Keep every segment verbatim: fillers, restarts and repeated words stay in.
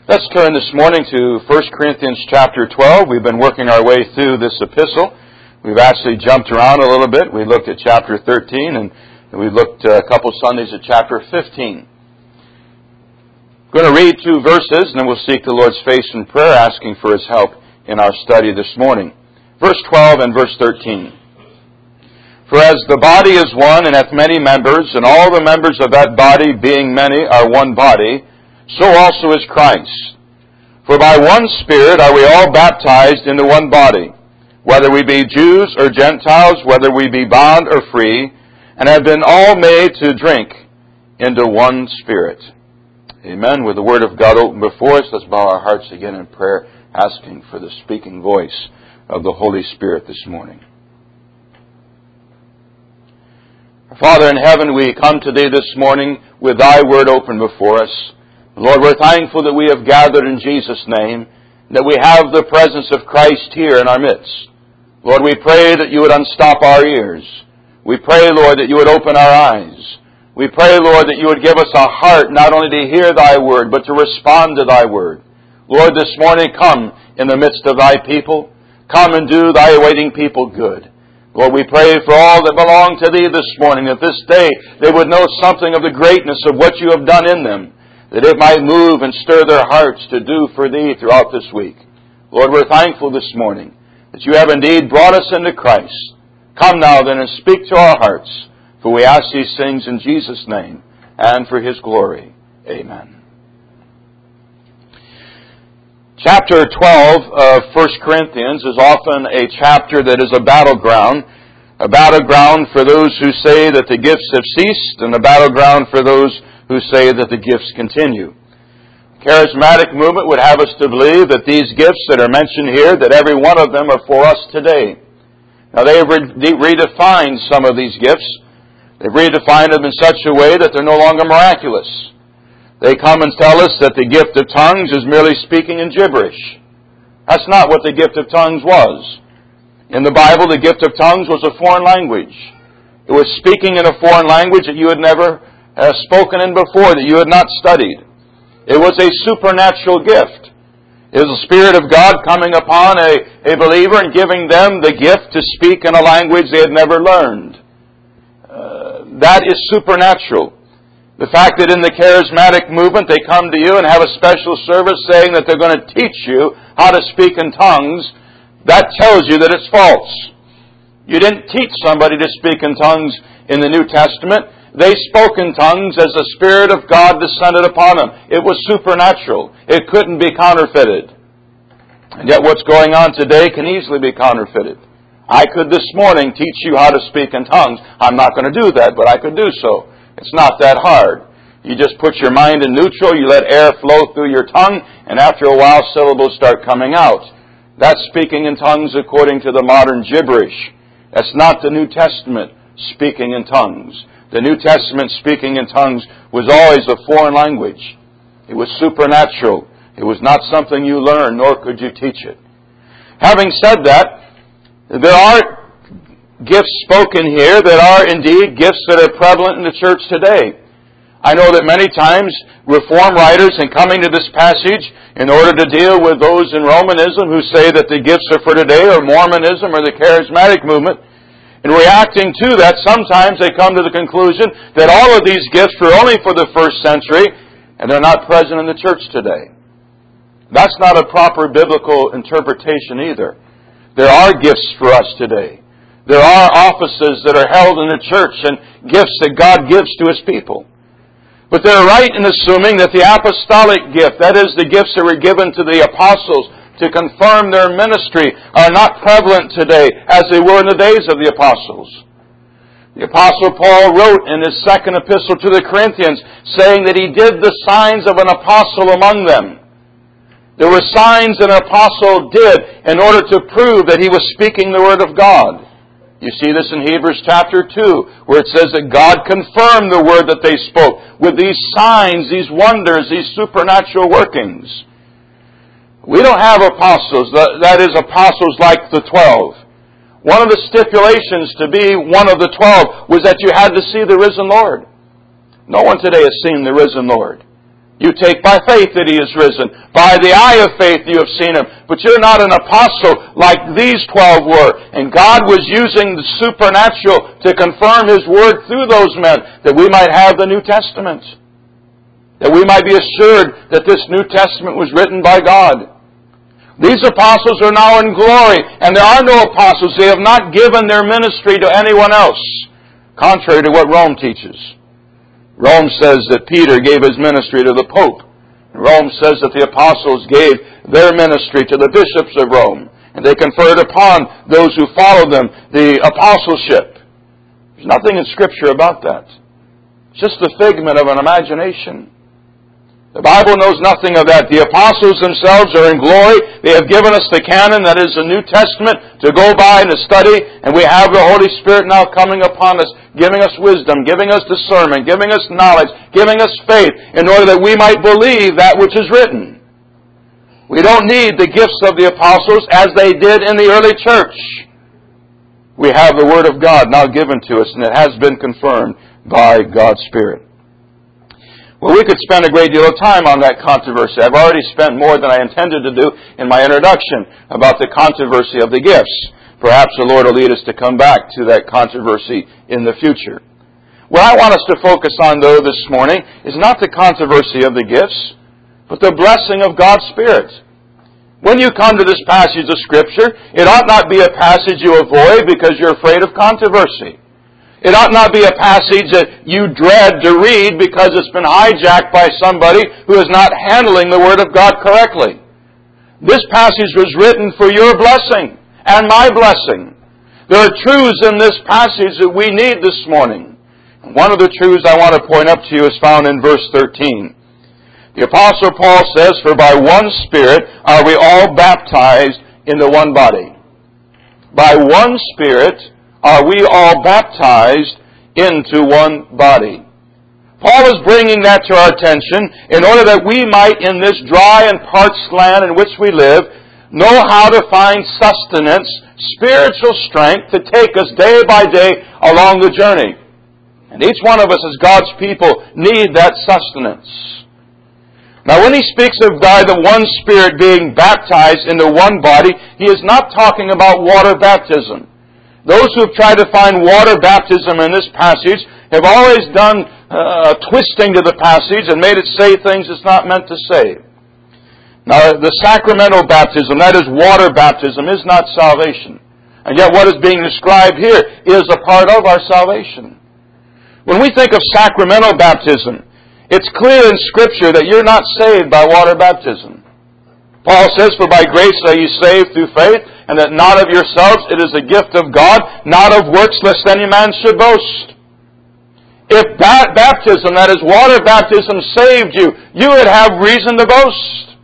Let's turn this morning to First Corinthians chapter twelve. We've been working our way through this epistle. We've actually jumped around a little bit. We looked at chapter thirteen, and we looked a couple Sundays at chapter fifteen. I'm going to read two verses, and then we'll seek the Lord's face in prayer, asking for His help in our study this morning. Verse twelve and verse thirteen. For as the body is one and hath many members, and all the members of that body, being many, are one body, so also is Christ. For by one Spirit are we all baptized into one body, whether we be Jews or Gentiles, whether we be bond or free, and have been all made to drink into one Spirit. Amen. With the Word of God open before us, let's bow our hearts again in prayer, asking for the speaking voice of the Holy Spirit this morning. Father in heaven, we come today this morning with Thy Word open before us. Lord, we're thankful that we have gathered in Jesus' name, that we have the presence of Christ here in our midst. Lord, we pray that You would unstop our ears. We pray, Lord, that You would open our eyes. We pray, Lord, that You would give us a heart not only to hear Thy Word, but to respond to Thy Word. Lord, this morning come in the midst of Thy people. Come and do Thy awaiting people good. Lord, we pray for all that belong to Thee this morning, that this day they would know something of the greatness of what You have done in them, that it might move and stir their hearts to do for Thee throughout this week. Lord, we're thankful this morning that You have indeed brought us into Christ. Come now then and speak to our hearts, for we ask these things in Jesus' name and for His glory. Amen. Chapter twelve of First Corinthians is often a chapter that is a battleground, a battleground for those who say that the gifts have ceased, and a battleground for those who say that the gifts continue. Charismatic movement would have us to believe that these gifts that are mentioned here, that every one of them are for us today. Now they have re- redefined some of these gifts. They've redefined them in such a way that they're no longer miraculous. They come and tell us that the gift of tongues is merely speaking in gibberish. That's not what the gift of tongues was. In the Bible, the gift of tongues was a foreign language. It was speaking in a foreign language that you had never uh, spoken in before, that you had not studied. It was a supernatural gift. It was the Spirit of God coming upon a, a believer and giving them the gift to speak in a language they had never learned. Uh, that is supernatural. The fact that in the charismatic movement they come to you and have a special service saying that they're going to teach you how to speak in tongues, that tells you that it's false. You didn't teach somebody to speak in tongues in the New Testament. They spoke in tongues as the Spirit of God descended upon them. It was supernatural. It couldn't be counterfeited. And yet what's going on today can easily be counterfeited. I could this morning teach you how to speak in tongues. I'm not going to do that, but I could do so. It's not that hard. You just put your mind in neutral, you let air flow through your tongue, and after a while syllables start coming out. That's speaking in tongues according to the modern gibberish. That's not the New Testament speaking in tongues. The New Testament speaking in tongues was always a foreign language. It was supernatural. It was not something you learned, nor could you teach it. Having said that, there are gifts spoken here that are indeed gifts that are prevalent in the church today. I know that many times Reform writers, in coming to this passage, in order to deal with those in Romanism who say that the gifts are for today, or Mormonism, or the charismatic movement, in reacting to that, sometimes they come to the conclusion that all of these gifts were only for the first century, and they're not present in the church today. That's not a proper biblical interpretation either. There are gifts for us today. There are offices that are held in the church and gifts that God gives to His people. But they're right in assuming that the apostolic gift, that is, the gifts that were given to the apostles to confirm their ministry, are not prevalent today as they were in the days of the apostles. The Apostle Paul wrote in his second epistle to the Corinthians, saying that he did the signs of an apostle among them. There were signs that an apostle did in order to prove that he was speaking the Word of God. You see this in Hebrews chapter two, where it says that God confirmed the word that they spoke with these signs, these wonders, these supernatural workings. We don't have apostles, that is, apostles like the twelve. One of the stipulations to be one of the twelve was that you had to see the risen Lord. No one today has seen the risen Lord. You take by faith that He is risen. By the eye of faith you have seen Him. But you're not an apostle like these twelve were. And God was using the supernatural to confirm His word through those men, that we might have the New Testament. That we might be assured that this New Testament was written by God. These apostles are now in glory, and there are no apostles. They have not given their ministry to anyone else, contrary to what Rome teaches. Rome says that Peter gave his ministry to the Pope. Rome says that the apostles gave their ministry to the bishops of Rome, and they conferred upon those who followed them the apostleship. There's nothing in Scripture about that. It's just the figment of an imagination. The Bible knows nothing of that. The apostles themselves are in glory. They have given us the canon, that is the New Testament, to go by and to study. And we have the Holy Spirit now coming upon us, giving us wisdom, giving us discernment, giving us knowledge, giving us faith, in order that we might believe that which is written. We don't need the gifts of the apostles as they did in the early church. We have the Word of God now given to us, and it has been confirmed by God's Spirit. Well, we could spend a great deal of time on that controversy. I've already spent more than I intended to do in my introduction about the controversy of the gifts. Perhaps the Lord will lead us to come back to that controversy in the future. What I want us to focus on, though, this morning is not the controversy of the gifts, but the blessing of God's Spirit. When you come to this passage of Scripture, it ought not be a passage you avoid because you're afraid of controversy. It ought not be a passage that you dread to read because it's been hijacked by somebody who is not handling the Word of God correctly. This passage was written for your blessing and my blessing. There are truths in this passage that we need this morning. And one of the truths I want to point up to you is found in verse thirteen. The Apostle Paul says, "For by one Spirit are we all baptized into one body." By one Spirit are we all baptized into one body. Paul is bringing that to our attention in order that we might, in this dry and parched land in which we live, know how to find sustenance, spiritual strength to take us day by day along the journey. And each one of us as God's people need that sustenance. Now when he speaks of by the one Spirit being baptized into one body, he is not talking about water baptism. Those who have tried to find water baptism in this passage have always done uh, a twisting to the passage and made it say things it's not meant to say. Now, the sacramental baptism, that is water baptism, is not salvation. And yet what is being described here is a part of our salvation. When we think of sacramental baptism, it's clear in Scripture that you're not saved by water baptism. Paul says, "For by grace are you saved through faith, and that not of yourselves, it is a gift of God, not of works, lest any man should boast." If that baptism, that is water baptism, saved you, you would have reason to boast.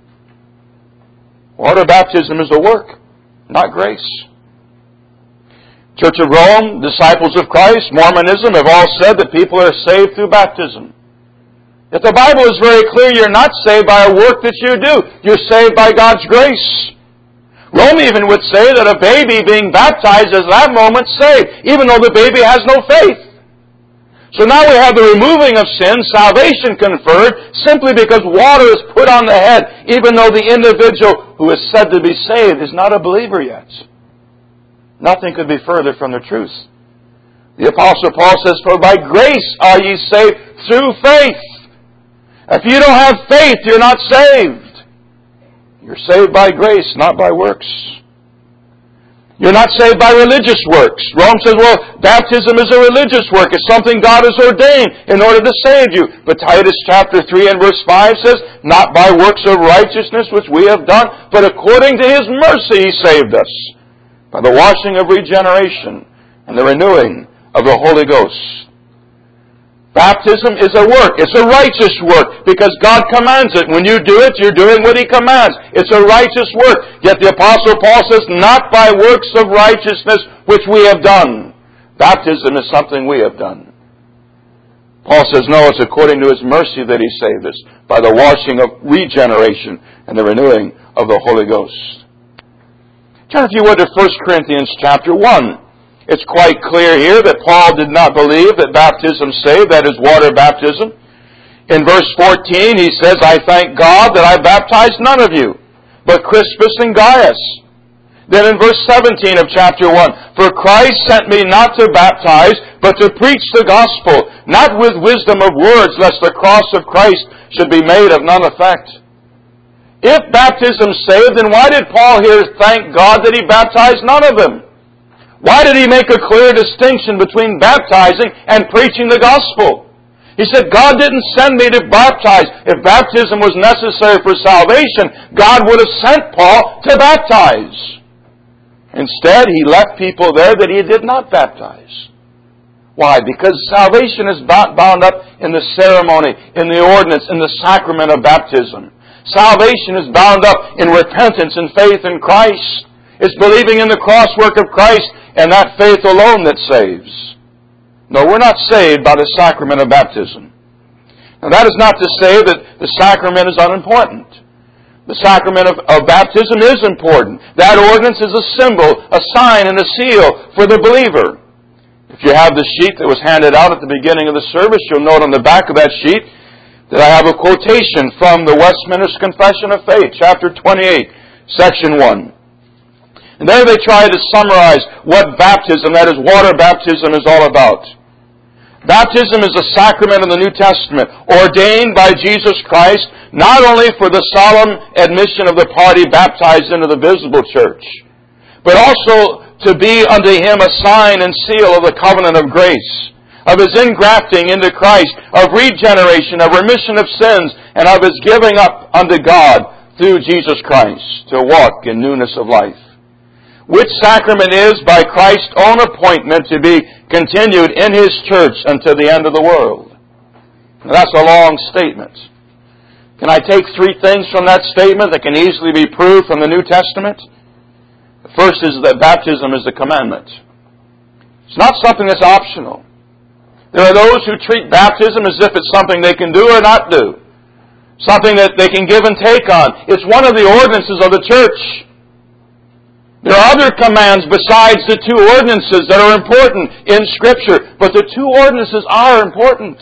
Water baptism is a work, not grace. Church of Rome, disciples of Christ, Mormonism have all said that people are saved through baptism. Yet the Bible is very clear, you're not saved by a work that you do. You're saved by God's grace. Rome even would say that a baby being baptized is at that moment saved, even though the baby has no faith. So now we have the removing of sin, salvation conferred, simply because water is put on the head, even though the individual who is said to be saved is not a believer yet. Nothing could be further from the truth. The Apostle Paul says, "For by grace are ye saved through faith." If you don't have faith, you're not saved. You're saved by grace, not by works. You're not saved by religious works. Rome says, well, baptism is a religious work. It's something God has ordained in order to save you. But Titus chapter three and verse five says, "Not by works of righteousness which we have done, but according to His mercy He saved us, by the washing of regeneration and the renewing of the Holy Ghost." Baptism is a work. It's a righteous work because God commands it. When you do it, you're doing what He commands. It's a righteous work. Yet the Apostle Paul says, "Not by works of righteousness which we have done." Baptism is something we have done. Paul says, no, it's according to His mercy that He saved us, by the washing of regeneration and the renewing of the Holy Ghost. Turn, if you would, to First Corinthians chapter one. It's quite clear here that Paul did not believe that baptism saved, that is water baptism. In verse fourteen, he says, I thank God that I baptized none of you, but Crispus and Gaius. Then in verse seventeen of chapter one, for Christ sent me not to baptize, but to preach the gospel, not with wisdom of words, lest the cross of Christ should be made of none effect. If baptism saved, then why did Paul here thank God that he baptized none of them? Why did he make a clear distinction between baptizing and preaching the gospel? He said, God didn't send me to baptize. If baptism was necessary for salvation, God would have sent Paul to baptize. Instead, he left people there that he did not baptize. Why? Because salvation is bound up in the ceremony, in the ordinance, in the sacrament of baptism. Salvation is bound up in repentance and faith in Christ. It's believing in the cross work of Christ and that faith alone that saves. No, we're not saved by the sacrament of baptism. Now that is not to say that the sacrament is unimportant. The sacrament of, of baptism is important. That ordinance is a symbol, a sign, and a seal for the believer. If you have the sheet that was handed out at the beginning of the service, you'll note on the back of that sheet that I have a quotation from the Westminster Confession of Faith, chapter twenty-eight, section one. And there they try to summarize what baptism, that is water baptism, is all about. Baptism is a sacrament of the New Testament, ordained by Jesus Christ, not only for the solemn admission of the party baptized into the visible church, but also to be unto him a sign and seal of the covenant of grace, of his ingrafting into Christ, of regeneration, of remission of sins, and of his giving up unto God through Jesus Christ to walk in newness of life. Which sacrament is, by Christ's own appointment, to be continued in His church until the end of the world. Now, that's a long statement. Can I take three things from that statement that can easily be proved from the New Testament? The first is that baptism is a commandment. It's not something that's optional. There are those who treat baptism as if it's something they can do or not do. Something that they can give and take on. It's one of the ordinances of the church. There are other commands besides the two ordinances that are important in Scripture, but the two ordinances are important.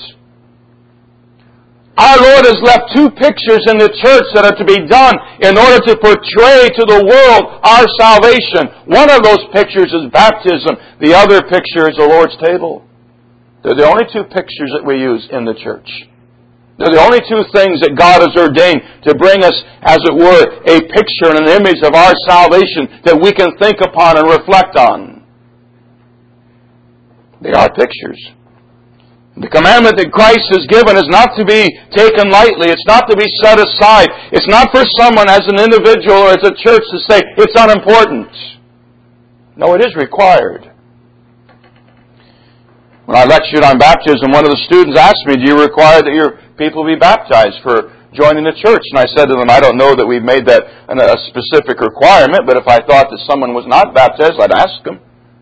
Our Lord has left two pictures in the church that are to be done in order to portray to the world our salvation. One of those pictures is baptism. The other picture is the Lord's table. They're the only two pictures that we use in the church. They're the only two things that God has ordained to bring us, as it were, a picture and an image of our salvation that we can think upon and reflect on. They are pictures. The commandment that Christ has given is not to be taken lightly. It's not to be set aside. It's not for someone as an individual or as a church to say, it's unimportant. No, it is required. When I lectured on baptism, one of the students asked me, do you require that your people be baptized for joining the church? And I said to them, I don't know that we've made that a specific requirement, but if I thought that someone was not baptized, I'd ask them.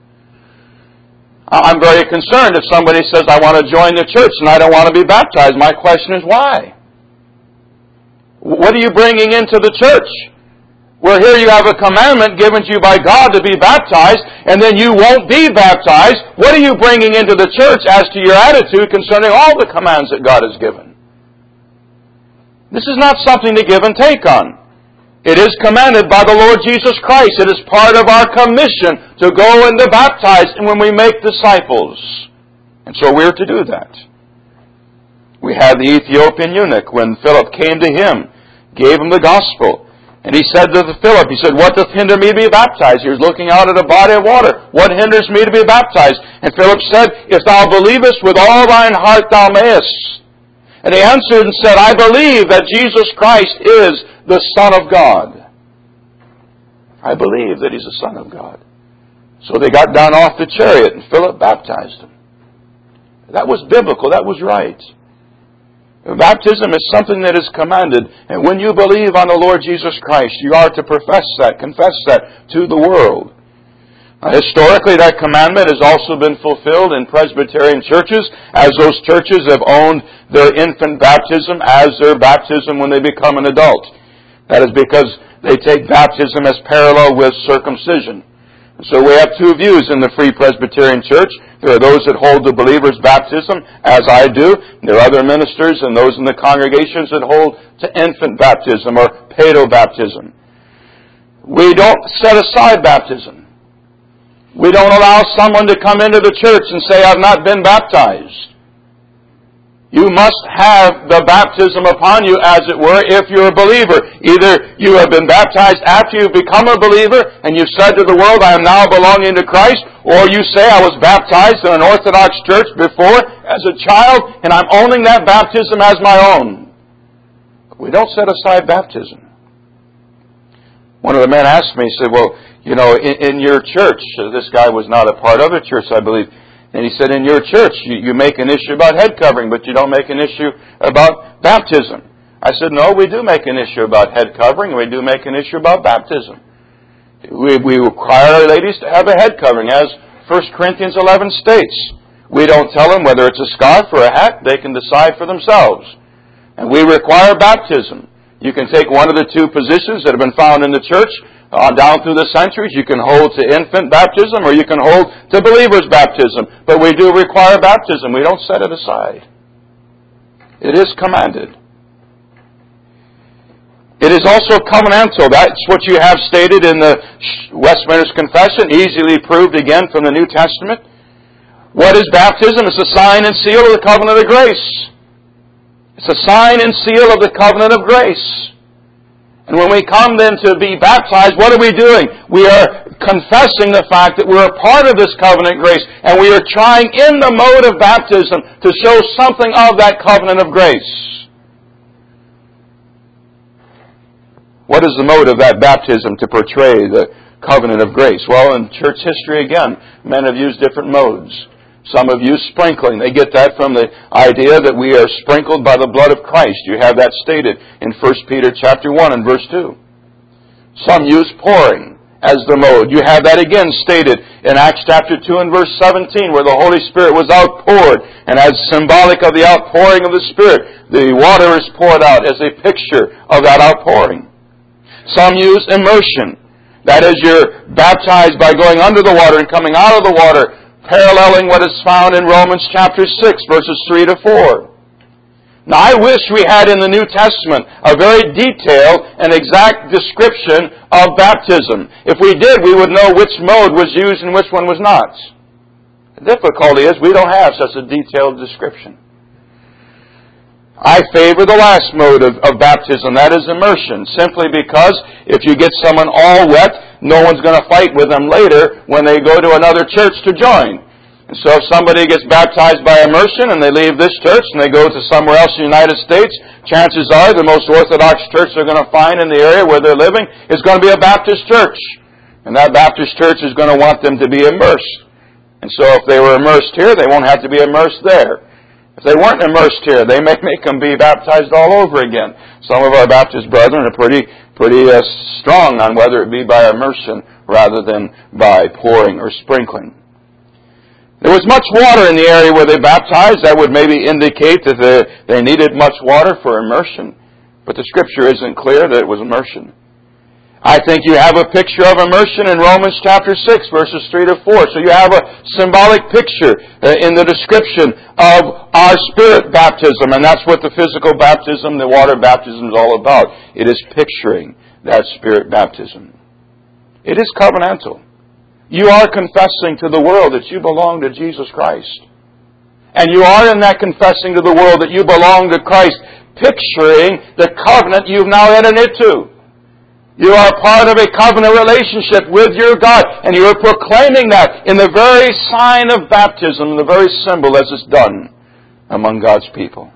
I'm very concerned if somebody says, I want to join the church and I don't want to be baptized. My question is, why? What are you bringing into the church? Well, here you have a commandment given to you by God to be baptized, and then you won't be baptized. What are you bringing into the church as to your attitude concerning all the commands that God has given? This is not something to give and take on. It is commanded by the Lord Jesus Christ. It is part of our commission to go and to baptize and when we make disciples. And so we're to do that. We had the Ethiopian eunuch when Philip came to him, gave him the gospel. And he said to Philip, he said, what doth hinder me to be baptized? He was looking out at a body of water. What hinders me to be baptized? And Philip said, if thou believest with all thine heart, thou mayest. And he answered and said, I believe that Jesus Christ is the Son of God. I believe that He's the Son of God. So they got down off the chariot and Philip baptized him. That was biblical. That was right. Baptism is something that is commanded. And when you believe on the Lord Jesus Christ, you are to profess that, confess that to the world. Now, historically, that commandment has also been fulfilled in Presbyterian churches, as those churches have owned their infant baptism as their baptism when they become an adult. That is because they take baptism as parallel with circumcision. So we have two views in the Free Presbyterian Church. There are those that hold the believer's baptism, as I do. There are other ministers and those in the congregations that hold to infant baptism or paedo-baptism. We don't set aside baptism. We don't allow someone to come into the church and say, I've not been baptized. You must have the baptism upon you, as it were, if you're a believer. Either you have been baptized after you've become a believer and you've said to the world, I am now belonging to Christ, or you say, I was baptized in an Orthodox church before as a child, and I'm owning that baptism as my own. But we don't set aside baptism. One of the men asked me, he said, well, you know, in, in your church, this guy was not a part of a church, I believe, and he said, in your church, you, you make an issue about head covering, but you don't make an issue about baptism. I said, no, we do make an issue about head covering, and we do make an issue about baptism. We, we require our ladies to have a head covering, as First Corinthians eleven states. We don't tell them whether it's a scarf or a hat. They can decide for themselves. And we require baptism. You can take one of the two positions that have been found in the church uh, down through the centuries. You can hold to infant baptism or you can hold to believer's baptism. But we do require baptism. We don't set it aside. It is commanded. It is also covenantal. That's what you have stated in the Westminster Confession, easily proved again from the New Testament. What is baptism? It's a sign and seal of the covenant of grace. It's a sign and seal of the covenant of grace. And when we come then to be baptized, what are we doing? We are confessing the fact that we're a part of this covenant grace, and we are trying in the mode of baptism to show something of that covenant of grace. What is the mode of that baptism to portray the covenant of grace? Well, in church history, again, men have used different modes. Some have used sprinkling. They get that from the idea that we are sprinkled by the blood of Christ. You have that stated in First Peter chapter one and verse two. Some use pouring as the mode. You have that again stated in Acts chapter two and verse seventeen, where the Holy Spirit was outpoured. And as symbolic of the outpouring of the Spirit, the water is poured out as a picture of that outpouring. Some use immersion. That is, you're baptized by going under the water and coming out of the water, paralleling what is found in Romans chapter six, verses three to four. Now, I wish we had in the New Testament a very detailed and exact description of baptism. If we did, we would know which mode was used and which one was not. The difficulty is we don't have such a detailed description. I favor the last mode of, of baptism, that is immersion, simply because if you get someone all wet, no one's going to fight with them later when they go to another church to join. And so if somebody gets baptized by immersion and they leave this church and they go to somewhere else in the United States, chances are the most Orthodox church they're going to find in the area where they're living is going to be a Baptist church. And that Baptist church is going to want them to be immersed. And so if they were immersed here, they won't have to be immersed there. If they weren't immersed here, they may make them be baptized all over again. Some of our Baptist brethren are pretty pretty uh, strong on whether it be by immersion rather than by pouring or sprinkling. There was much water in the area where they baptized. That would maybe indicate that they, they needed much water for immersion. But the Scripture isn't clear that it was immersion. I think you have a picture of immersion in Romans chapter six, verses three to four. So you have a symbolic picture in the description of our spirit baptism, and that's what the physical baptism, the water baptism is all about. It is picturing that spirit baptism. It is covenantal. You are confessing to the world that you belong to Jesus Christ. And you are in that confessing to the world that you belong to Christ, picturing the covenant you've now entered into. You are part of a covenant relationship with your God, and you are proclaiming that in the very sign of baptism, the very symbol as it's done among God's people.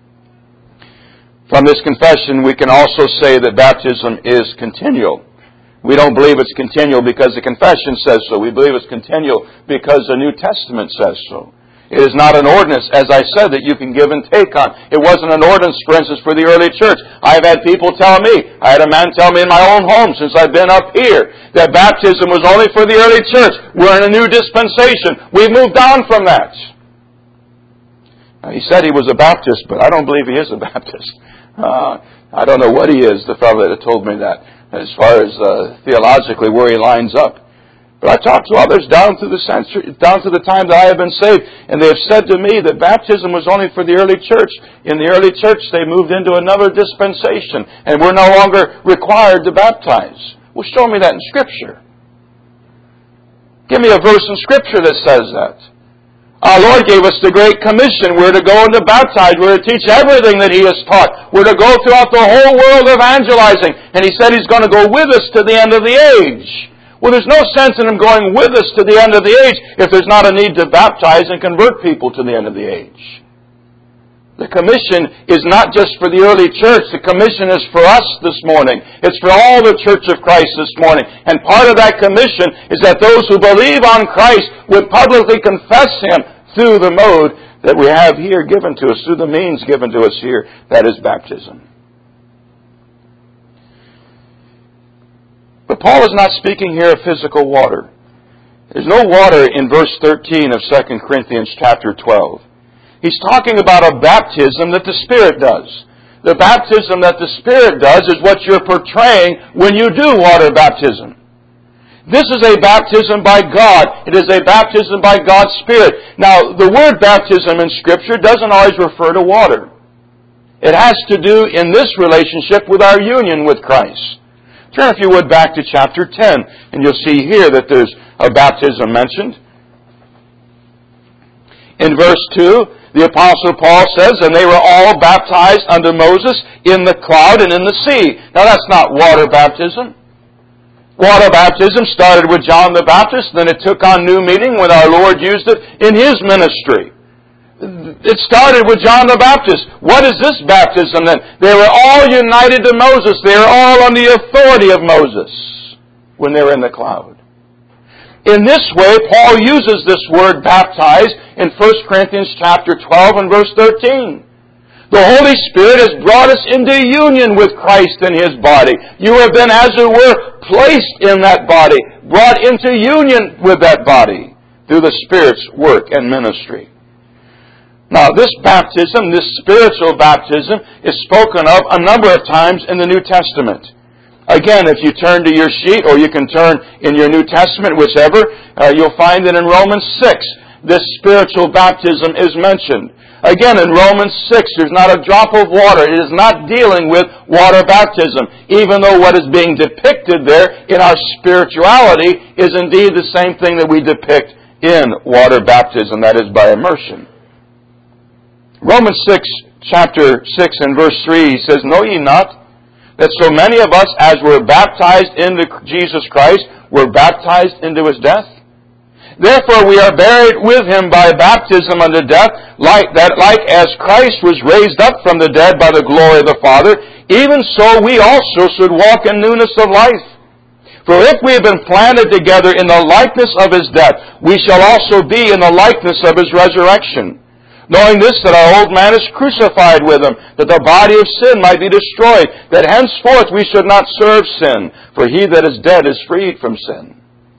From this confession, we can also say that baptism is continual. We don't believe it's continual because the confession says so. We believe it's continual because the New Testament says so. It is not an ordinance, as I said, that you can give and take on. It wasn't an ordinance, for instance, for the early church. I've had people tell me, I had a man tell me in my own home since I've been up here, that baptism was only for the early church. We're in a new dispensation. We've moved on from that. Now, he said he was a Baptist, but I don't believe he is a Baptist. Uh, I don't know what he is, the fellow that told me that, as far as uh, theologically where he lines up. But I talked to others down through the century, down to the time that I have been saved, and they have said to me that baptism was only for the early church. In the early church, they moved into another dispensation, and we're no longer required to baptize. Well, show me that in Scripture. Give me a verse in Scripture that says that. Our Lord gave us the Great Commission. We're to go and to baptize. We're to teach everything that He has taught. We're to go throughout the whole world evangelizing. And He said He's going to go with us to the end of the age. Well, there's no sense in Him going with us to the end of the age if there's not a need to baptize and convert people to the end of the age. The commission is not just for the early church. The commission is for us this morning. It's for all the church of Christ this morning. And part of that commission is that those who believe on Christ would publicly confess Him through the mode that we have here given to us, through the means given to us here, that is baptism. But Paul is not speaking here of physical water. There's no water in verse thirteen of Second Corinthians chapter twelve. He's talking about a baptism that the Spirit does. The baptism that the Spirit does is what you're portraying when you do water baptism. This is a baptism by God. It is a baptism by God's Spirit. Now, the word baptism in Scripture doesn't always refer to water. It has to do in this relationship with our union with Christ. Turn, if you would, back to chapter ten, and you'll see here that there's a baptism mentioned. In verse two, the Apostle Paul says, and they were all baptized under Moses in the cloud and in the sea. Now that's not water baptism. Water baptism started with John the Baptist, then it took on new meaning when our Lord used it in His ministry. It started with John the Baptist. What is this baptism then? They were all united to Moses. They were all on the authority of Moses when they were in the cloud. In this way, Paul uses this word baptize in First Corinthians chapter twelve and verse thirteen. The Holy Spirit has brought us into union with Christ in His body. You have been, as it were, placed in that body, brought into union with that body through the Spirit's work and ministry. Now, this baptism, this spiritual baptism, is spoken of a number of times in the New Testament. Again, if you turn to your sheet, or you can turn in your New Testament, whichever, uh, you'll find that in Romans six, this spiritual baptism is mentioned. Again, in Romans six, there's not a drop of water. It is not dealing with water baptism, even though what is being depicted there in our spirituality is indeed the same thing that we depict in water baptism, that is by immersion. Romans six, chapter six and verse three, he says, know ye not that so many of us, as were baptized into Jesus Christ, were baptized into His death? Therefore we are buried with Him by baptism unto death, like that, like as Christ was raised up from the dead by the glory of the Father, even so we also should walk in newness of life. For if we have been planted together in the likeness of His death, we shall also be in the likeness of His resurrection. Knowing this, that our old man is crucified with Him, that the body of sin might be destroyed, that henceforth we should not serve sin, for he that is dead is freed from sin.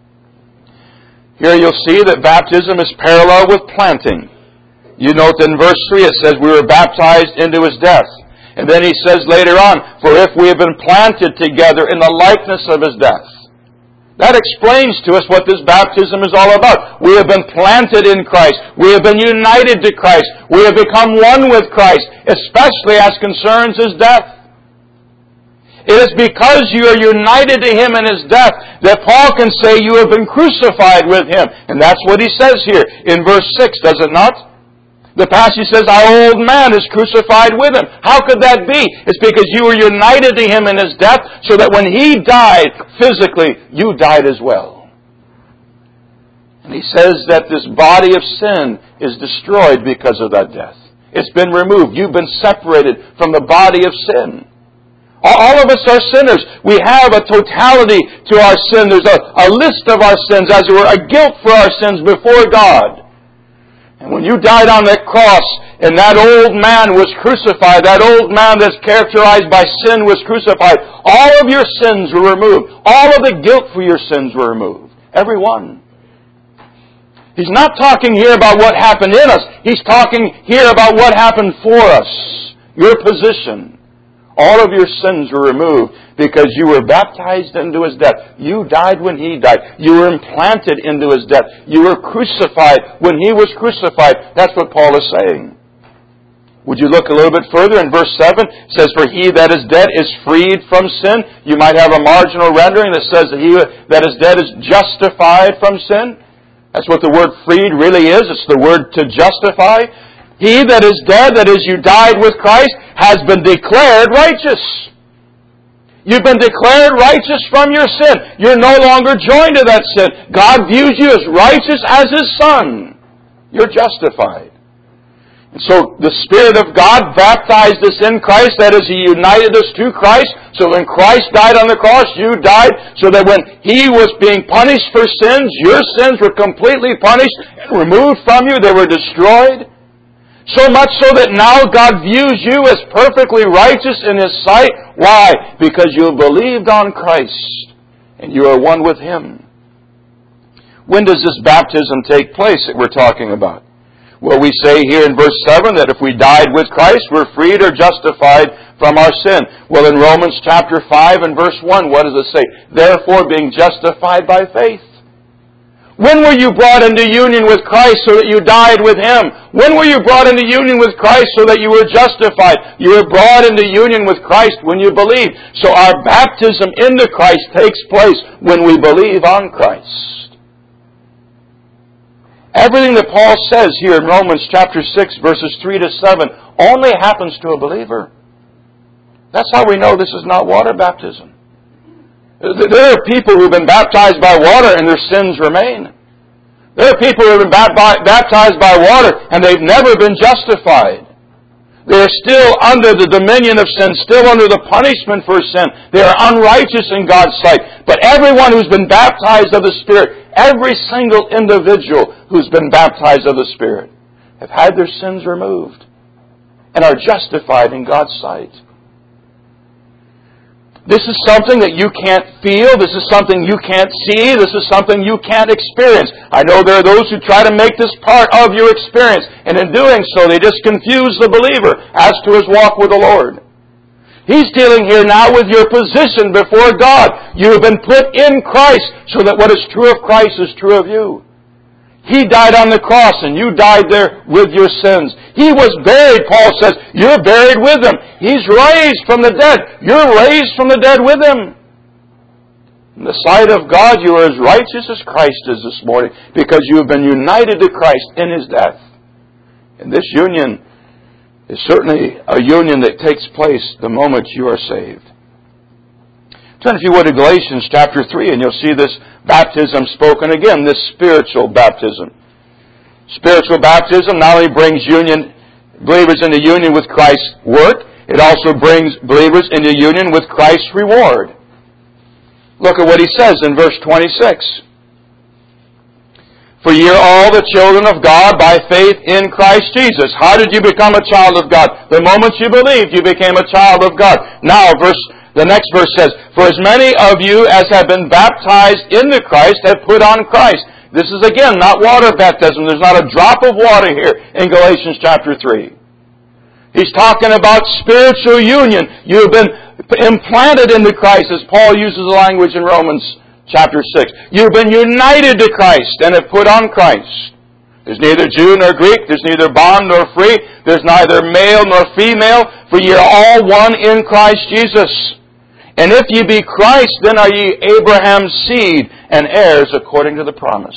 Here you'll see that baptism is parallel with planting. You note that in verse three it says we were baptized into His death. And then he says later on, for if we have been planted together in the likeness of His death. That explains to us what this baptism is all about. We have been planted in Christ. We have been united to Christ. We have become one with Christ, especially as concerns His death. It is because you are united to Him in His death that Paul can say you have been crucified with Him. And that's what he says here in verse six, does it not? The passage says, our old man is crucified with Him. How could that be? It's because you were united to Him in His death, so that when He died physically, you died as well. And he says that this body of sin is destroyed because of that death. It's been removed. You've been separated from the body of sin. All of us are sinners. We have a totality to our sin. There's a, a list of our sins, as it were, a guilt for our sins before God. And when you died on that cross, and that old man was crucified, that old man that's characterized by sin was crucified, all of your sins were removed. All of the guilt for your sins were removed. Every one. He's not talking here about what happened in us. He's talking here about what happened for us. Your position. All of your sins were removed because you were baptized into His death. You died when He died. You were implanted into His death. You were crucified when He was crucified. That's what Paul is saying. Would you look a little bit further in verse seven? It says, for he that is dead is freed from sin. You might have a marginal rendering that says that he that is dead is justified from sin. That's what the word freed really is. It's the word to justify. He that is dead, that is, you died with Christ, has been declared righteous. You've been declared righteous from your sin. You're no longer joined to that sin. God views you as righteous as His Son. You're justified. And so the Spirit of God baptized us in Christ. That is, He united us to Christ. So when Christ died on the cross, you died. So that when He was being punished for sins, your sins were completely punished and removed from you. They were destroyed. So much so that now God views you as perfectly righteous in His sight. Why? Because you have believed on Christ and you are one with Him. When does this baptism take place that we're talking about? Well, we say here in verse seven that if we died with Christ, we're freed or justified from our sin. Well, in Romans chapter five and verse one, what does it say? Therefore, being justified by faith. When were you brought into union with Christ so that you died with Him? When were you brought into union with Christ so that you were justified? You were brought into union with Christ when you believed. So our baptism into Christ takes place when we believe on Christ. Everything that Paul says here in Romans chapter six, verses three to seven, only happens to a believer. That's how we know this is not water baptism. There are people who have been baptized by water and their sins remain. There are people who have been baptized by water and they've never been justified. They are still under the dominion of sin, still under the punishment for sin. They are unrighteous in God's sight. But everyone who's been baptized of the Spirit, every single individual who's been baptized of the Spirit, have had their sins removed and are justified in God's sight. This is something that you can't feel. This is something you can't see. This is something you can't experience. I know there are those who try to make this part of your experience, and in doing so, they just confuse the believer as to his walk with the Lord. He's dealing here now with your position before God. You have been put in Christ so that what is true of Christ is true of you. He died on the cross and you died there with your sins. He was buried, Paul says. You're buried with Him. He's raised from the dead. You're raised from the dead with Him. In the sight of God, you are as righteous as Christ is this morning because you have been united to Christ in His death. And this union is certainly a union that takes place the moment you are saved. Turn, if you would, to Galatians chapter three, and you'll see this baptism spoken again, this spiritual baptism. Spiritual baptism not only brings union, believers into union with Christ's work, it also brings believers into union with Christ's reward. Look at what he says in verse twenty-six. For ye are all the children of God by faith in Christ Jesus. How did you become a child of God? The moment you believed, you became a child of God. Now, verse The next verse says, for as many of you as have been baptized into Christ have put on Christ. This is again not water baptism. There's not a drop of water here in Galatians chapter three. He's talking about spiritual union. You have been implanted into Christ, as Paul uses the language in Romans chapter six. You've been united to Christ and have put on Christ. There's neither Jew nor Greek. There's neither bond nor free. There's neither male nor female. For ye are all one in Christ Jesus. And if ye be Christ, then are ye Abraham's seed and heirs according to the promise.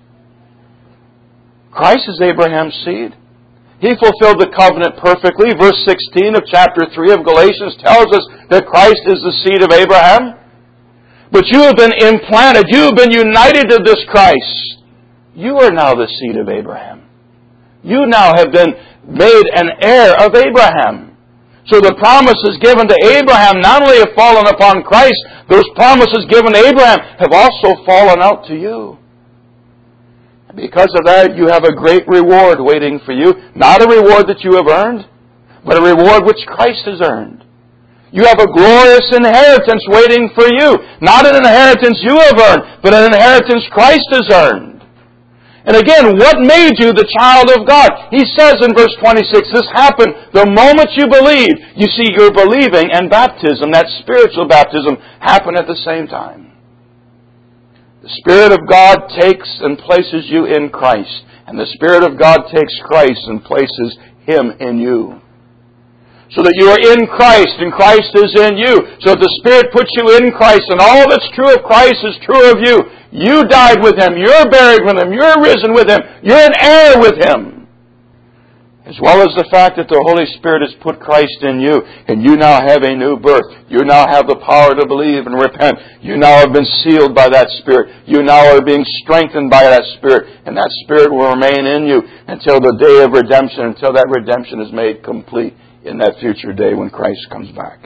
Christ is Abraham's seed. He fulfilled the covenant perfectly. Verse sixteen of chapter three of Galatians tells us that Christ is the seed of Abraham. But you have been implanted. You have been united to this Christ. You are now the seed of Abraham. You now have been made an heir of Abraham. So the promises given to Abraham not only have fallen upon Christ, those promises given to Abraham have also fallen out to you. And because of that, you have a great reward waiting for you. Not a reward that you have earned, but a reward which Christ has earned. You have a glorious inheritance waiting for you. Not an inheritance you have earned, but an inheritance Christ has earned. And again, what made you the child of God? He says in verse twenty-six, this happened the moment you believed. You see, your believing and baptism, that spiritual baptism, happen at the same time. The Spirit of God takes and places you in Christ. And the Spirit of God takes Christ and places Him in you. So that you are in Christ and Christ is in you. So if the Spirit puts you in Christ and all that's true of Christ is true of you, you died with Him, you're buried with Him, you're risen with Him, you're an heir with Him. As well as the fact that the Holy Spirit has put Christ in you and you now have a new birth. You now have the power to believe and repent. You now have been sealed by that Spirit. You now are being strengthened by that Spirit. And that Spirit will remain in you until the day of redemption, until that redemption is made complete in that future day when Christ comes back.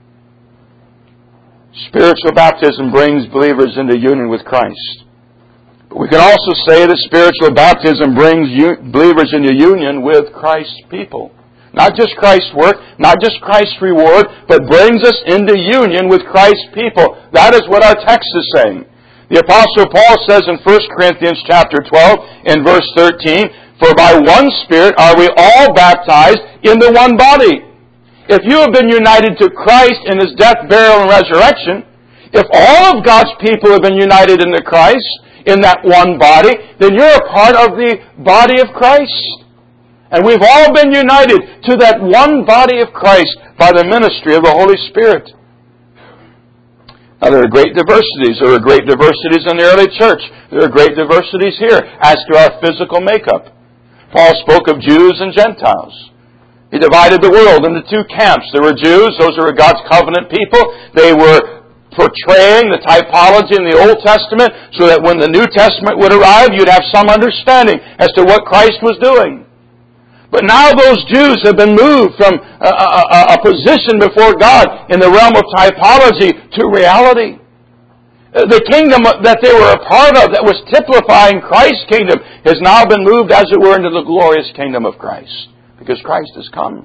Spiritual baptism brings believers into union with Christ. But we can also say that spiritual baptism brings believers into union with Christ's people. Not just Christ's work, not just Christ's reward, but brings us into union with Christ's people. That is what our text is saying. The Apostle Paul says in First Corinthians chapter twelve, in verse thirteen, for by one Spirit are we all baptized into one body. If you have been united to Christ in His death, burial, and resurrection, if all of God's people have been united into Christ in that one body, then you're a part of the body of Christ. And we've all been united to that one body of Christ by the ministry of the Holy Spirit. Now, there are great diversities. There are great diversities in the early church. There are great diversities here as to our physical makeup. Paul spoke of Jews and Gentiles. He divided the world into two camps. There were Jews, those who were God's covenant people. They were portraying the typology in the Old Testament so that when the New Testament would arrive, you'd have some understanding as to what Christ was doing. But now those Jews have been moved from a, a, a position before God in the realm of typology to reality. The kingdom that they were a part of that was typifying Christ's kingdom has now been moved, as it were, into the glorious kingdom of Christ. Because Christ has come.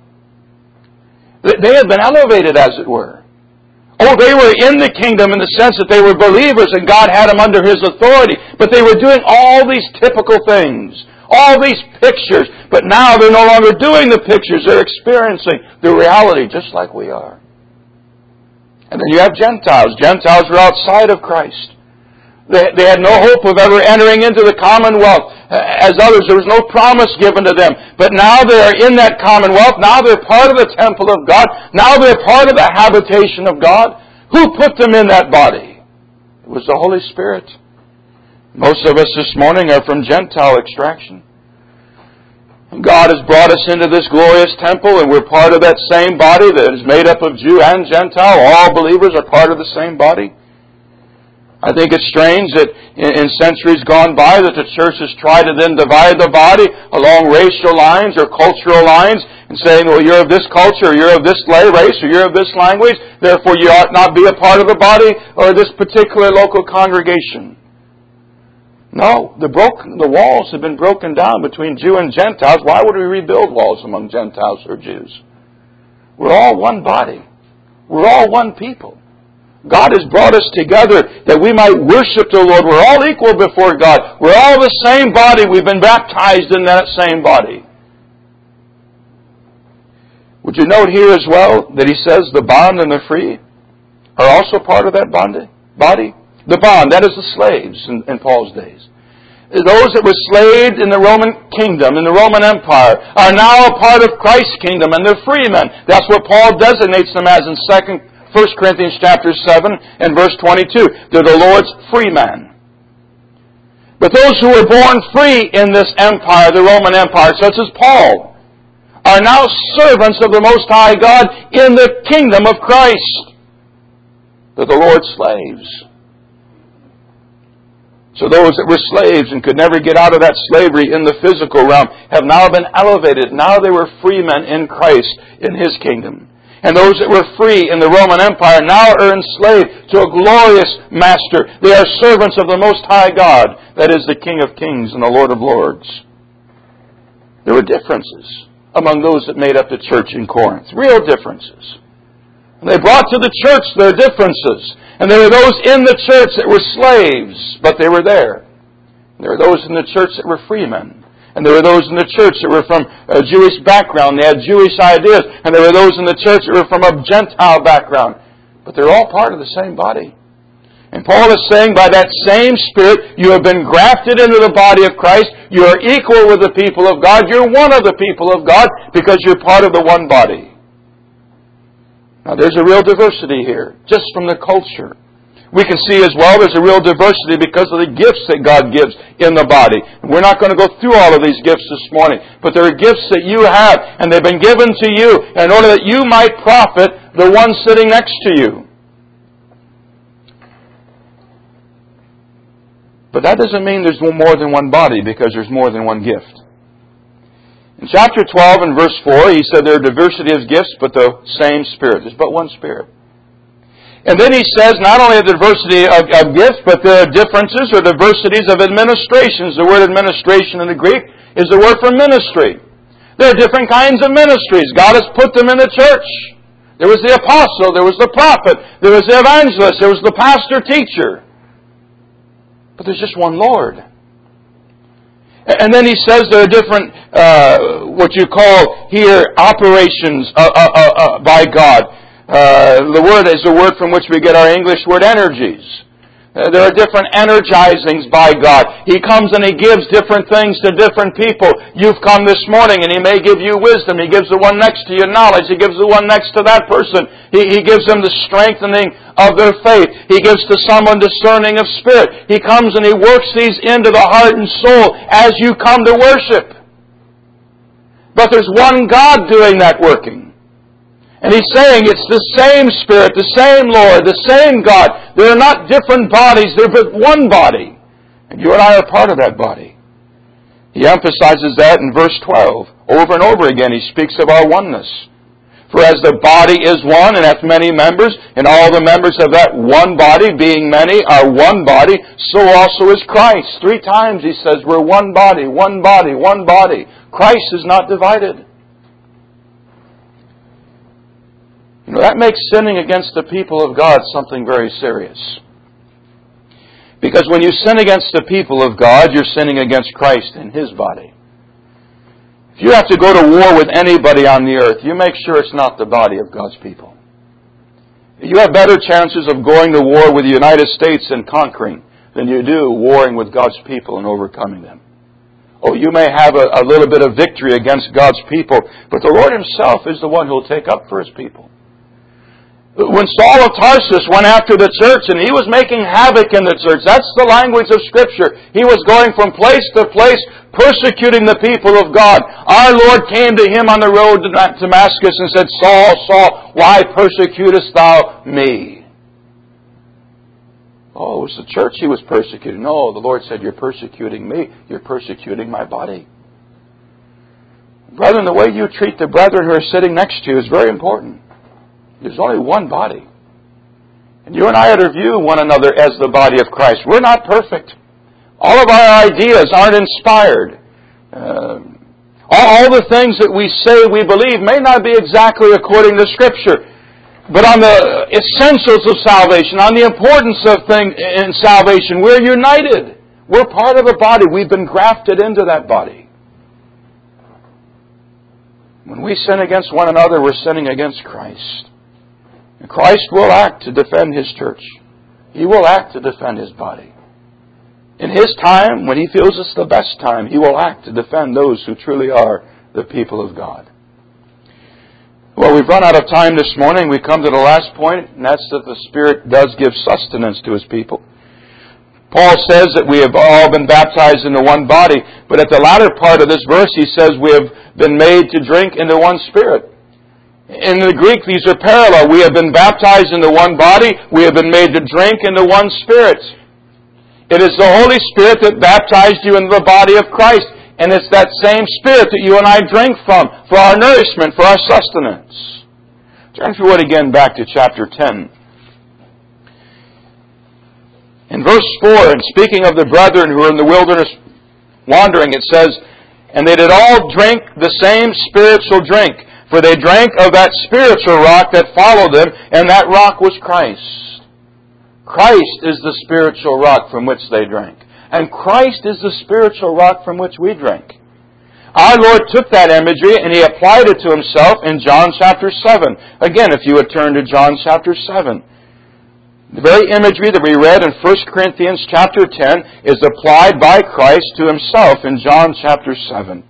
They have been elevated, as it were. Oh, they were in the kingdom in the sense that they were believers and God had them under His authority. But they were doing all these typical things. All these pictures. But now they're no longer doing the pictures. They're experiencing the reality just like we are. And then you have Gentiles. Gentiles were outside of Christ. They, they had no hope of ever entering into the commonwealth as others. There was no promise given to them. But now they are in that commonwealth. Now they're part of the temple of God. Now they're part of the habitation of God. Who put them in that body? It was the Holy Spirit. Most of us this morning are from Gentile extraction. God has brought us into this glorious temple, and we're part of that same body that is made up of Jew and Gentile. All believers are part of the same body. I think it's strange that in, in centuries gone by that the church has tried to then divide the body along racial lines or cultural lines and saying, well, you're of this culture, or you're of this race, or you're of this language, therefore you ought not be a part of the body or this particular local congregation. No, the broken, the walls have been broken down between Jew and Gentiles. Why would we rebuild walls among Gentiles or Jews? We're all one body. We're all one people. God has brought us together that we might worship the Lord. We're all equal before God. We're all the same body. We've been baptized in that same body. Would you note here as well that he says the bond and the free are also part of that body? The bond, that is the slaves in, in Paul's days. Those that were slaves in the Roman kingdom, in the Roman Empire, are now a part of Christ's kingdom, and they're free men. That's what Paul designates them as in second, First Corinthians chapter seven and verse twenty-two. They're the Lord's free men. But those who were born free in this empire, the Roman Empire, such as Paul, are now servants of the Most High God in the kingdom of Christ. They're the Lord's slaves. So those that were slaves and could never get out of that slavery in the physical realm have now been elevated. Now they were free men in Christ in His kingdom. And those that were free in the Roman Empire now are enslaved to a glorious master. They are servants of the Most High God, that is the King of Kings and the Lord of Lords. There were differences among those that made up the church in Corinth. Real differences. And they brought to the church their differences. And there were those in the church that were slaves, but they were there. There were those in the church that were freemen. And there were those in the church that were from a Jewish background. They had Jewish ideas. And there were those in the church that were from a Gentile background. But they're all part of the same body. And Paul is saying by that same Spirit, you have been grafted into the body of Christ. You are equal with the people of God. You're one of the people of God because you're part of the one body. Now there's a real diversity here, just from the culture. We can see as well there's a real diversity because of the gifts that God gives in the body. We're not going to go through all of these gifts this morning, but there are gifts that you have, and they've been given to you in order that you might profit the one sitting next to you. But that doesn't mean there's more than one body, because there's more than one gift. In chapter twelve and verse four, he said there are diversity of gifts, but the same Spirit. There's but one Spirit. And then he says not only a diversity of, of gifts, but there are differences or diversities of administrations. The word administration in the Greek is the word for ministry. There are different kinds of ministries. God has put them in the church. There was the apostle, there was the prophet, there was the evangelist, there was the pastor-teacher. But there's just one Lord. And then he says there are different, uh, what you call here, operations uh, uh, uh, uh, by God. Uh, the word is the word from which we get our English word energies. Uh, there are different energizings by God. He comes and He gives different things to different people. You've come this morning and He may give you wisdom. He gives the one next to you knowledge. He gives the one next to that person. He, he gives them the strengthening of their faith. He gives to someone discerning of spirit. He comes and He works these into the heart and soul as you come to worship. But there's one God doing that working. And he's saying it's the same Spirit, the same Lord, the same God. There are not different bodies, they're but one body. And you and I are part of that body. He emphasizes that in verse twelve. Over and over again he speaks of our oneness. For as the body is one and hath many members, and all the members of that one body, being many, are one body, so also is Christ. Three times he says we're one body, one body, one body. Christ is not divided. You know, that makes sinning against the people of God something very serious. Because when you sin against the people of God, you're sinning against Christ and His body. If you have to go to war with anybody on the earth, you make sure it's not the body of God's people. You have better chances of going to war with the United States and conquering than you do warring with God's people and overcoming them. Oh, you may have a, a little bit of victory against God's people, but the Lord Himself is the one who will take up for His people. When Saul of Tarsus went after the church and he was making havoc in the church, that's the language of Scripture. He was going from place to place, persecuting the people of God. Our Lord came to him on the road to Damascus and said, Saul, Saul, why persecutest thou me? Oh, it was the church he was persecuting. No, the Lord said, you're persecuting me. You're persecuting my body. Brethren, the way you treat the brethren who are sitting next to you is very important. There's only one body. And you and I are to view one another as the body of Christ. We're not perfect. All of our ideas aren't inspired. Uh, all, all the things that we say we believe may not be exactly according to Scripture. But on the essentials of salvation, on the importance of things in salvation, we're united. We're part of a body. We've been grafted into that body. When we sin against one another, we're sinning against Christ. And Christ will act to defend His church. He will act to defend His body. In His time, when He feels it's the best time, He will act to defend those who truly are the people of God. Well, we've run out of time this morning. We come to the last point, and that's that the Spirit does give sustenance to His people. Paul says that we have all been baptized into one body, but at the latter part of this verse he says we have been made to drink into one Spirit. In the Greek, these are parallel. We have been baptized into one body. We have been made to drink into one Spirit. It is the Holy Spirit that baptized you into the body of Christ. And it's that same Spirit that you and I drink from for our nourishment, for our sustenance. Turn, if you would, again back to chapter ten. In verse four, and speaking of the brethren who are in the wilderness wandering, it says, and they did all drink the same spiritual drink. For they drank of that spiritual rock that followed them, and that rock was Christ. Christ is the spiritual rock from which they drank. And Christ is the spiritual rock from which we drink. Our Lord took that imagery and He applied it to Himself in John chapter seven. Again, if you would turn to John chapter seven. The very imagery that we read in First Corinthians chapter ten is applied by Christ to Himself in John chapter seven.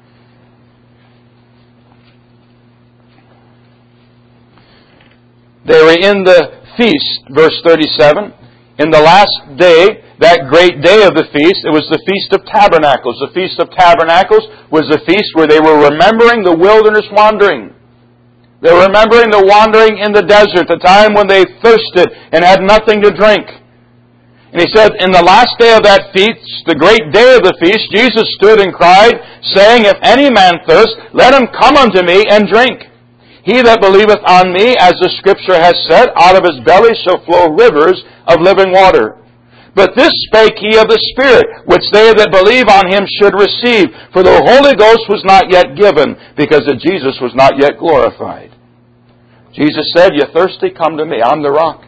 They were in the feast, verse thirty-seven. In the last day, that great day of the feast, it was the Feast of Tabernacles. The Feast of Tabernacles was the feast where they were remembering the wilderness wandering. They were remembering the wandering in the desert, the time when they thirsted and had nothing to drink. And He said, in the last day of that feast, the great day of the feast, Jesus stood and cried, saying, If any man thirst, let him come unto me and drink. He that believeth on me, as the Scripture has said, out of his belly shall flow rivers of living water. But this spake He of the Spirit, which they that believe on Him should receive. For the Holy Ghost was not yet given, because that Jesus was not yet glorified. Jesus said, You thirsty, come to me. I'm the rock.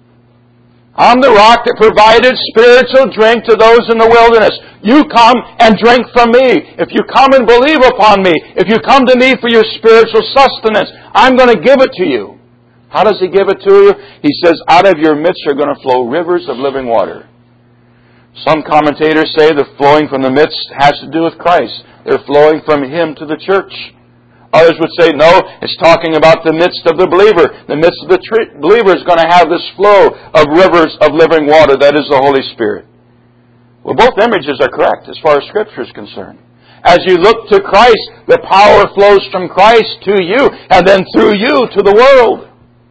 I'm the rock that provided spiritual drink to those in the wilderness. You come and drink from me. If you come and believe upon me, if you come to me for your spiritual sustenance, I'm going to give it to you. How does He give it to you? He says, out of your midst are going to flow rivers of living water. Some commentators say the flowing from the midst has to do with Christ. They're flowing from Him to the church. Others would say, no, it's talking about the midst of the believer. The midst of the tr- believer is going to have this flow of rivers of living water. That is the Holy Spirit. Well, both images are correct as far as Scripture is concerned. As you look to Christ, the power flows from Christ to you and then through you to the world.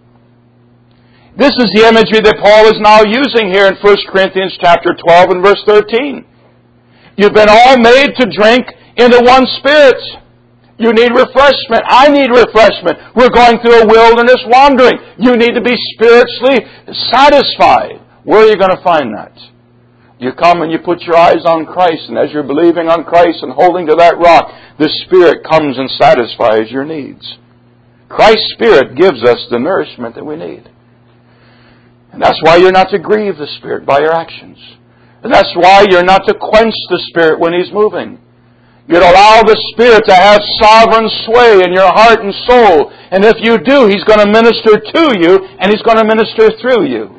This is the imagery that Paul is now using here in First Corinthians chapter twelve and verse thirteen. You've been all made to drink into one Spirit. You need refreshment. I need refreshment. We're going through a wilderness wandering. You need to be spiritually satisfied. Where are you going to find that? You come and you put your eyes on Christ, and as you're believing on Christ and holding to that rock, the Spirit comes and satisfies your needs. Christ's Spirit gives us the nourishment that we need. And that's why you're not to grieve the Spirit by your actions. And that's why you're not to quench the Spirit when He's moving. You'd allow the Spirit to have sovereign sway in your heart and soul. And if you do, He's going to minister to you, and He's going to minister through you.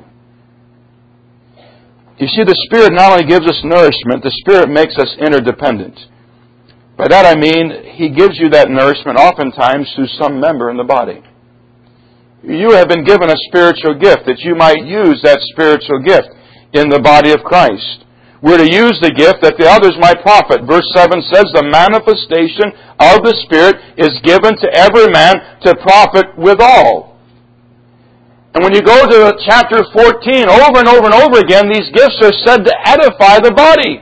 You see, the Spirit not only gives us nourishment, the Spirit makes us interdependent. By that I mean, He gives you that nourishment oftentimes through some member in the body. You have been given a spiritual gift that you might use that spiritual gift in the body of Christ. We're to use the gift that the others might profit. Verse seven says, the manifestation of the Spirit is given to every man to profit withal. And when you go to chapter fourteen, over and over and over again, these gifts are said to edify the body.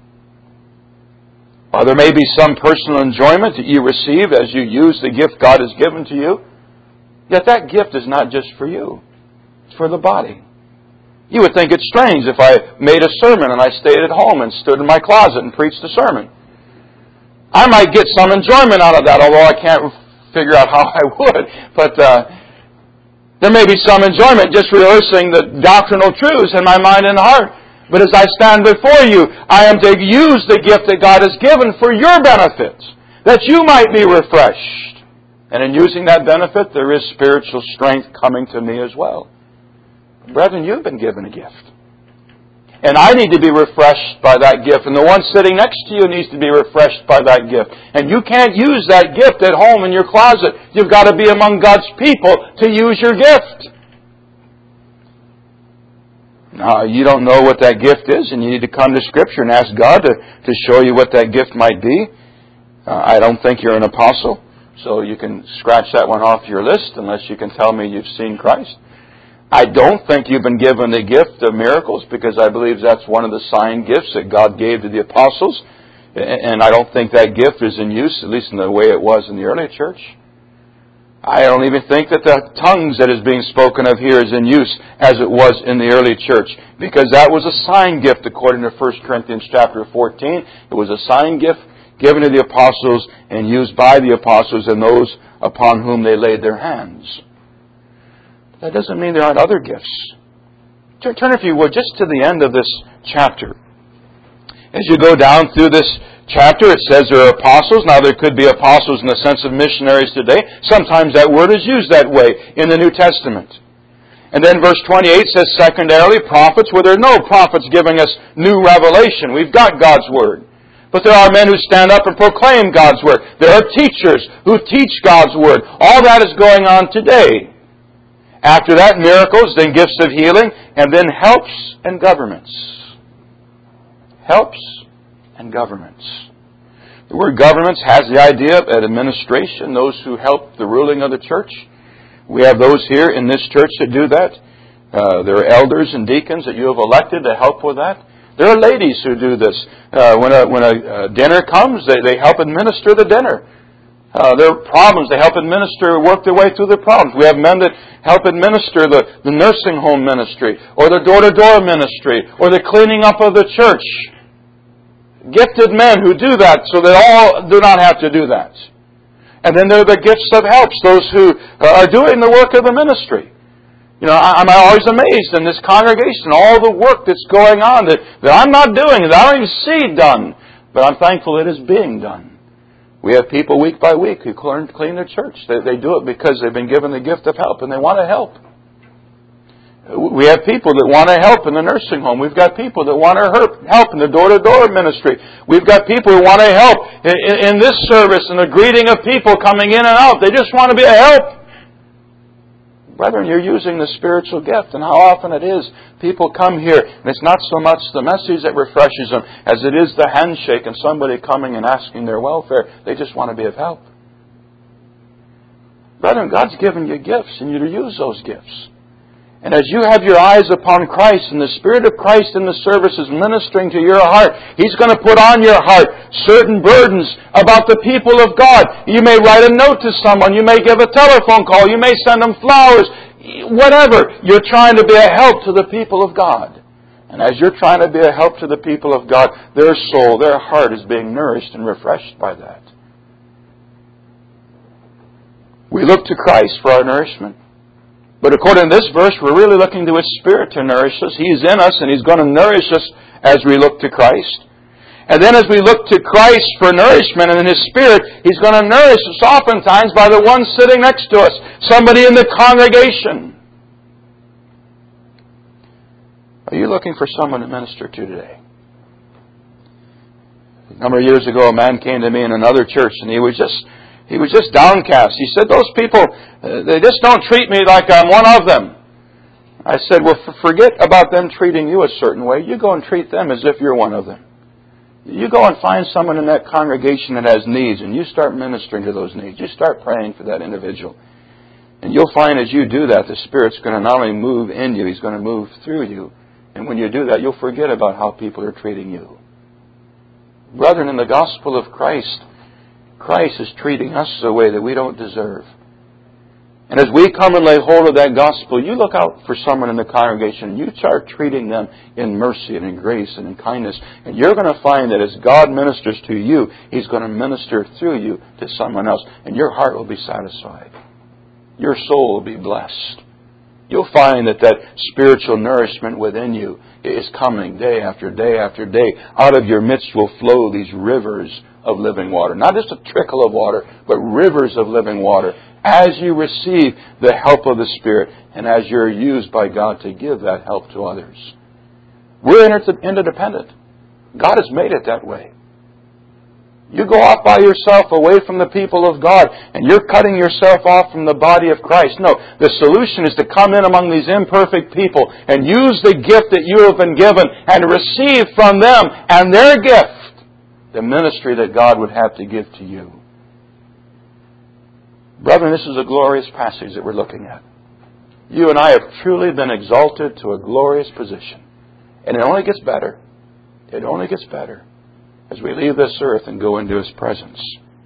While there may be some personal enjoyment that you receive as you use the gift God has given to you, yet that gift is not just for you. It's for the body. You would think it's strange if I made a sermon and I stayed at home and stood in my closet and preached a sermon. I might get some enjoyment out of that, although I can't figure out how I would. But uh, there may be some enjoyment just rehearsing the doctrinal truths in my mind and heart. But as I stand before you, I am to use the gift that God has given for your benefit, that you might be refreshed. And in using that benefit, there is spiritual strength coming to me as well. Brethren, you've been given a gift. And I need to be refreshed by that gift. And the one sitting next to you needs to be refreshed by that gift. And you can't use that gift at home in your closet. You've got to be among God's people to use your gift. Now, you don't know what that gift is, and you need to come to Scripture and ask God to, to show you what that gift might be. Uh, I don't think you're an apostle, so you can scratch that one off your list unless you can tell me you've seen Christ. I don't think you've been given the gift of miracles, because I believe that's one of the sign gifts that God gave to the apostles. And I don't think that gift is in use, at least in the way it was in the early church. I don't even think that the tongues that is being spoken of here is in use as it was in the early church, because that was a sign gift according to First Corinthians chapter fourteen. It was a sign gift given to the apostles and used by the apostles and those upon whom they laid their hands. That doesn't mean there aren't other gifts. Turn, if you would, just to the end of this chapter. As you go down through this chapter, it says there are apostles. Now, there could be apostles in the sense of missionaries today. Sometimes that word is used that way in the New Testament. And then verse twenty-eight says, secondarily, prophets. Well, there are no prophets giving us new revelation. We've got God's Word. But there are men who stand up and proclaim God's Word. There are teachers who teach God's Word. All that is going on today. After that, miracles, then gifts of healing, and then helps and governments. Helps and governments. The word governments has the idea of administration, those who help the ruling of the church. We have those here in this church that do that. Uh, there are elders and deacons that you have elected to help with that. There are ladies who do this. Uh, when a, when a uh, dinner comes, they, they help administer the dinner. Uh, there are problems. They help administer, work their way through the problems. We have men that help administer the, the nursing home ministry, or the door-to-door ministry, or the cleaning up of the church. Gifted men who do that so that all do not have to do that. And then there are the gifts of helps, those who are doing the work of the ministry. You know, I'm always amazed in this congregation, all the work that's going on that, that I'm not doing, that I don't even see done. But I'm thankful it is being done. We have people week by week who clean their church. They, they do it because they've been given the gift of help and they want to help. We have people that want to help in the nursing home. We've got people that want to help in the door-to-door ministry. We've got people who want to help in, in this service and the greeting of people coming in and out. They just want to be a help. Brethren, you're using the spiritual gift, and how often it is people come here, and it's not so much the message that refreshes them as it is the handshake and somebody coming and asking their welfare. They just want to be of help. Brethren, God's given you gifts, and you're to use those gifts. And as you have your eyes upon Christ and the Spirit of Christ in the service is ministering to your heart, He's going to put on your heart certain burdens about the people of God. You may write a note to someone. You may give a telephone call. You may send them flowers. Whatever. You're trying to be a help to the people of God. And as you're trying to be a help to the people of God, their soul, their heart is being nourished and refreshed by that. We look to Christ for our nourishment. But according to this verse, we're really looking to His Spirit to nourish us. He's in us, and He's going to nourish us as we look to Christ. And then as we look to Christ for nourishment and in His Spirit, He's going to nourish us oftentimes by the one sitting next to us, somebody in the congregation. Are you looking for someone to minister to today? A number of years ago, a man came to me in another church, and he was just... He was just downcast. He said, those people, uh, they just don't treat me like I'm one of them. I said, well, f- forget about them treating you a certain way. You go and treat them as if you're one of them. You go and find someone in that congregation that has needs, and you start ministering to those needs. You start praying for that individual. And you'll find as you do that, the Spirit's going to not only move in you, He's going to move through you. And when you do that, you'll forget about how people are treating you. Brethren, in the gospel of Christ, Christ is treating us the way that we don't deserve. And as we come and lay hold of that gospel, you look out for someone in the congregation and you start treating them in mercy and in grace and in kindness. And you're going to find that as God ministers to you, He's going to minister through you to someone else. And your heart will be satisfied. Your soul will be blessed. You'll find that that spiritual nourishment within you is coming day after day after day. Out of your midst will flow these rivers of living water. Not just a trickle of water, but rivers of living water. As you receive the help of the Spirit and as you're used by God to give that help to others. We're interdependent. God has made it that way. You go off by yourself away from the people of God and you're cutting yourself off from the body of Christ. No, the solution is to come in among these imperfect people and use the gift that you have been given and receive from them and their gift the ministry that God would have to give to you. Brethren, this is a glorious passage that we're looking at. You and I have truly been exalted to a glorious position. And it only gets better. It only gets better as we leave this earth and go into His presence.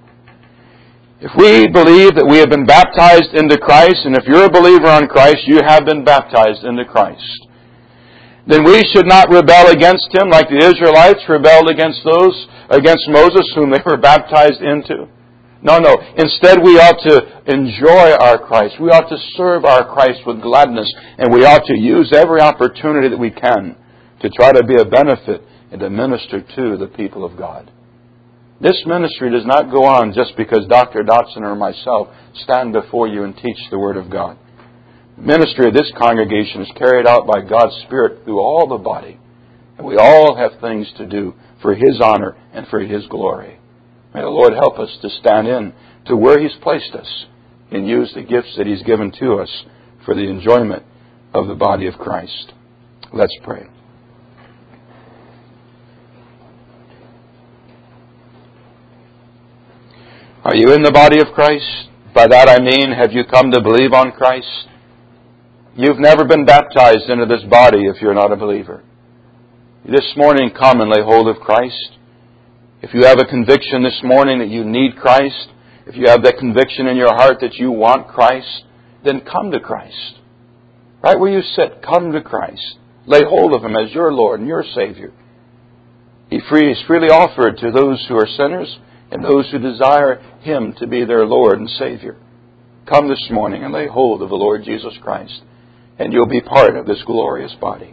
If we believe that we have been baptized into Christ, and if you're a believer on Christ, you have been baptized into Christ, then we should not rebel against Him like the Israelites rebelled against those, against Moses, whom they were baptized into. No, no. Instead, we ought to enjoy our Christ. We ought to serve our Christ with gladness. And we ought to use every opportunity that we can to try to be a benefit and to minister to the people of God. This ministry does not go on just because Doctor Dotson or myself stand before you and teach the Word of God. The ministry of this congregation is carried out by God's Spirit through all the body. And we all have things to do for His honor and for His glory. May the Lord help us to stand in to where He's placed us and use the gifts that He's given to us for the enjoyment of the body of Christ. Let's pray. Are you in the body of Christ? By that I mean, have you come to believe on Christ? You've never been baptized into this body if you're not a believer. This morning, come and lay hold of Christ. If you have a conviction this morning that you need Christ, if you have that conviction in your heart that you want Christ, then come to Christ. Right where you sit, come to Christ. Lay hold of Him as your Lord and your Savior. He is freely offered to those who are sinners and those who desire Him to be their Lord and Savior. Come this morning and lay hold of the Lord Jesus Christ, and you'll be part of this glorious body.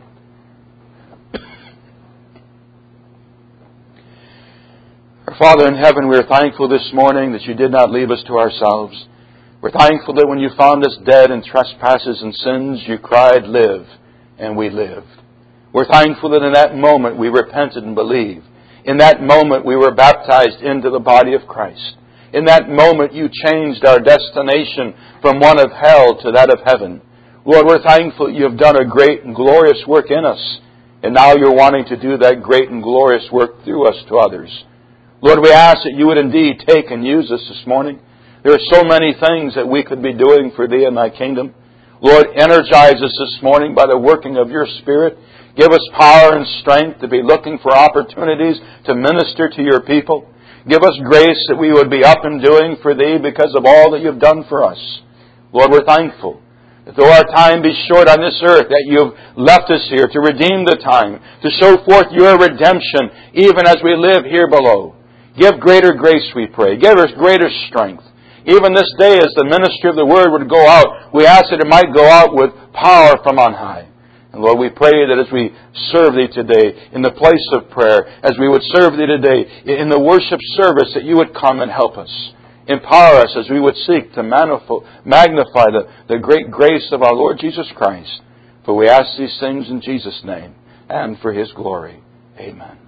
Our Father in heaven, we are thankful this morning that You did not leave us to ourselves. We're thankful that when You found us dead in trespasses and sins, You cried, "Live," and we lived. We're thankful that in that moment we repented and believed. In that moment we were baptized into the body of Christ. In that moment You changed our destination from one of hell to that of heaven. Lord, we're thankful that You have done a great and glorious work in us, and now You're wanting to do that great and glorious work through us to others. Lord, we ask that You would indeed take and use us this morning. There are so many things that we could be doing for Thee and Thy kingdom. Lord, energize us this morning by the working of Your Spirit. Give us power and strength to be looking for opportunities to minister to Your people. Give us grace that we would be up and doing for Thee because of all that You've done for us. Lord, we're thankful that though our time be short on this earth, that You've left us here to redeem the time, to show forth Your redemption even as we live here below. Give greater grace, we pray. Give us greater strength. Even this day as the ministry of the Word would go out, we ask that it might go out with power from on high. And Lord, we pray that as we serve Thee today in the place of prayer, as we would serve Thee today in the worship service, that You would come and help us. Empower us as we would seek to magnify the, the great grace of our Lord Jesus Christ. For we ask these things in Jesus' name and for His glory. Amen.